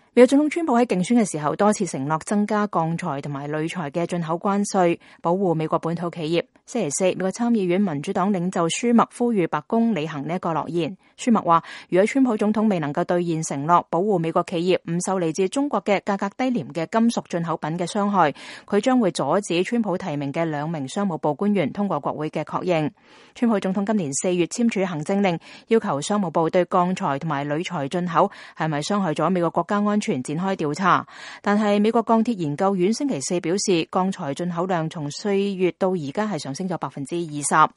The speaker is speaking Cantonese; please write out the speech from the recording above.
美國總統川普喺競選嘅時候多次承諾增加鋼材同埋鋁材嘅進口關稅，保護美國本土企業。星期四，美國參議院民主黨領袖舒默呼籲白宮履行呢一個諾言。舒默話，如果川普總統未能夠兌現承諾，保護美國企業唔受嚟自中國嘅價格低廉嘅金屬進口品嘅傷害，佢將會阻止川普提名嘅2名商務部官員通過國會嘅確認。川普總統今年4月簽署行政令，要求商務部對鋼材同埋鋁材進口係咪傷害咗美國國家安全展開調查。但係美國鋼鐵研究院星期四表示，鋼材進口量從4月到而家係上升咗20%。